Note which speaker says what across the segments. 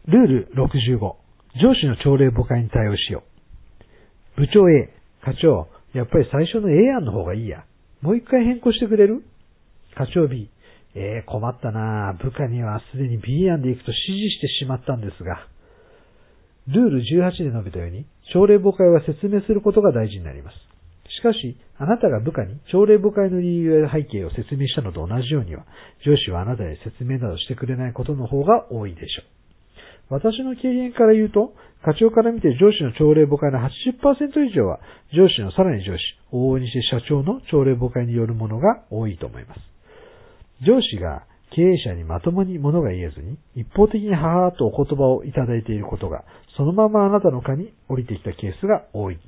Speaker 1: ルール65、上司の朝礼誤解に対応しよう。部長 A、課長、やっぱり最初の A 案の方がいいや。もう一回変更してくれる？課長 B、困ったな。部下にはすでに B 案で行くと指示してしまったんですが。ルール18で述べたように、朝礼誤解は説明することが大事になります。しかし、あなたが部下に朝礼誤解の理由や背景を説明したのと同じようには、上司はあなたに説明などしてくれないことの方が多いでしょう。私の経験から言うと、課長から見て上司の朝礼誤解の 80% 以上は、上司のさらに上司、往々にして社長の朝礼誤解によるものが多いと思います。上司が経営者にまともに物が言えずに、一方的にはーっとお言葉をいただいていることが、そのままあなたの課に降りてきたケースが多いのです。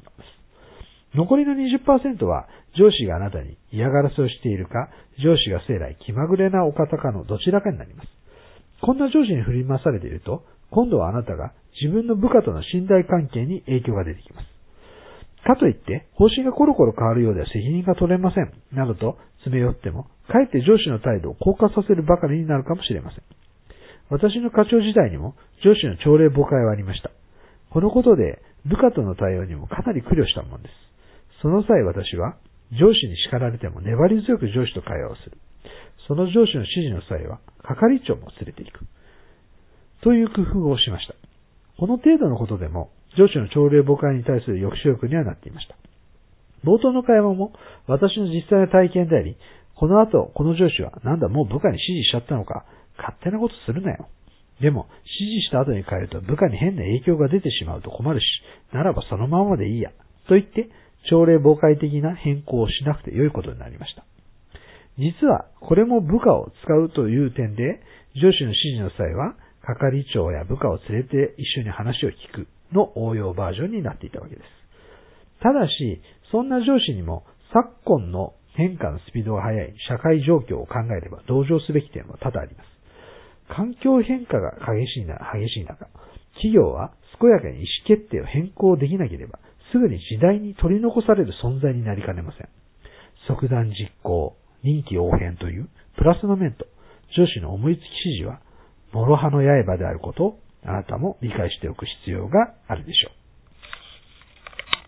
Speaker 1: 残りの 20% は、上司があなたに嫌がらせをしているか、上司が生来気まぐれなお方かのどちらかになります。こんな上司に振り回されていると、今度はあなたが自分の部下との信頼関係に影響が出てきます。かといって、方針がコロコロ変わるようでは責任が取れません、などと詰め寄っても、かえって上司の態度を硬化させるばかりになるかもしれません。私の課長時代にも上司の朝礼誤解はありました。このことで部下との対応にもかなり苦慮したものです。その際私は、上司に叱られても粘り強く上司と会話をする。その上司の指示の際は、係長も連れて行く。という工夫をしました。この程度のことでも、上司の朝礼誤解に対する抑止力にはなっていました。冒頭の会話も、私の実際の体験であり、この後、この上司は、なんだもう部下に指示しちゃったのか、勝手なことするなよ。でも、指示した後に変えると部下に変な影響が出てしまうと困るし、ならばそのままでいいや。と言って、朝礼誤解的な変更をしなくて良いことになりました。実は、これも部下を使うという点で、上司の指示の際は、係長や部下を連れて一緒に話を聞くの応用バージョンになっていたわけです。ただし、そんな上司にも昨今の変化のスピードが速い社会状況を考えれば同情すべき点は多々あります。環境変化が激しい中、企業は健やかに意思決定を変更できなければ、すぐに時代に取り残される存在になりかねません。即断実行、臨機応変というプラスの面と、上司の思いつき指示は、諸刃の刃であることをあなたも理解しておく必要があるでしょう。